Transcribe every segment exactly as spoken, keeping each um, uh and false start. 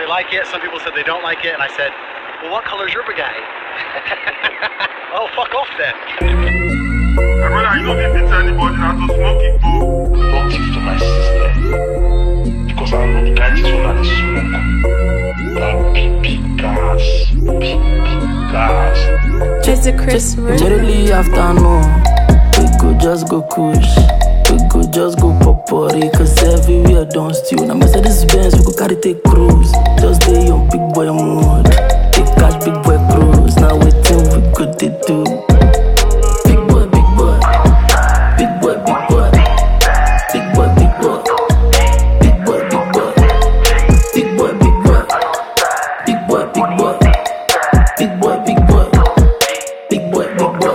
like it, some people said they don't like it, and I said, well, what color's your Bugatti? Oh, fuck off then. My brother, you don't need to tell anybody not to smoke it, bro. Don't give to my sister. Because I know the guy is one of the smoke. That big, big gas. Big, big gas. It's a Chris Rhythm. Immediately after no, we go just go kush. We go just go pop party, cause everywhere don't steal. Now Mercedes Benz, we go carry take cruise. Just day on big boy mood. They catch big boy cruise. Now we think we could they do. Big boy, big boy. Big boy, big boy. Big boy, big boy. Big boy, big boy. Big boy, big boy. Big boy, big boy. Big boy, big boy. Big boy, big boy.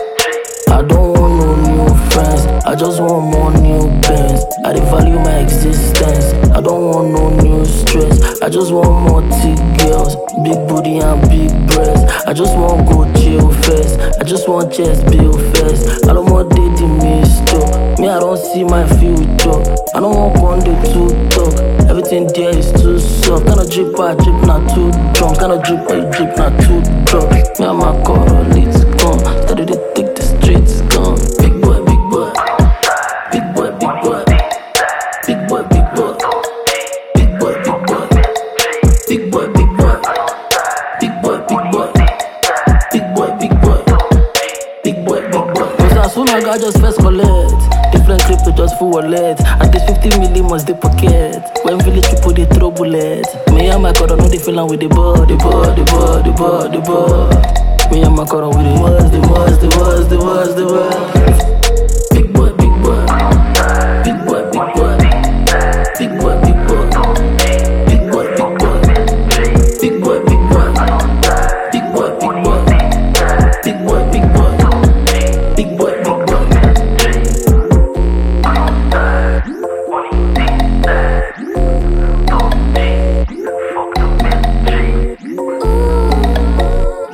I don't want no new friends. I just want more new bands. I dey value my existence. I don't want no new stress. I just want more thick girls, big booty and big breasts. I just want go chill first. I just want chest build first. I don't want dating mister. Me, I don't see my future. I don't want one day to talk. Everything there is too soft. Kinda drip, I drip, not too drunk. Kinda drip, I drip, not too drunk. Me and my car, it's gone. Started to take the streets, gone. Big boy, big boy. Big boy, big boy. Big boy, big boy. Big boy, big boy. Big boy, big boy. Big boy, big boy. Big boy, big boy. Big boy, big boy. Cause as soon as I just first collect, different crypto just full wallet. At least fifty million must they pocket. When village people they throw bullets. Me and my car know they feeling with the ball, the ball, the ball, the ball, the ball. Me and my car with the was, the was, the was, the was, the was. Big boy, big boy. Big boy, big boy. Big boy, big boy. Big boy, big boy. Big boy, big boy. Big boy, big boy. Big boy, big boy. Big boy, big boy.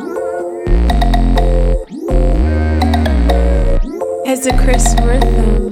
It's a Chris Rhythm.